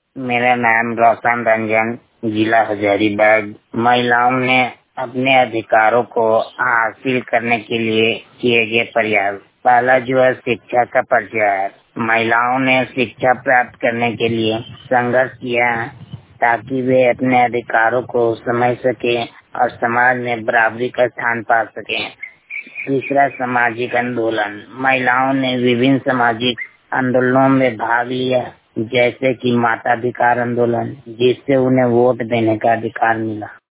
मेरा नाम रोशन रंजन, जिला हजारीबाग। महिलाओं ने अपने अधिकारों को हासिल करने के लिए किए गए प्रयास। पहला जो है शिक्षा का प्रचार। महिलाओं ने शिक्षा प्राप्त करने के लिए संघर्ष किया ताकि वे अपने अधिकारों को समझ सके और समाज में बराबरी का स्थान पा सके। तीसरा सामाजिक आंदोलन। महिलाओं ने विभिन्न सामाजिक आंदोलनों में भाग लिया, जैसे कि माताधिकार आंदोलन, जिससे उन्हें वोट देने का अधिकार मिला।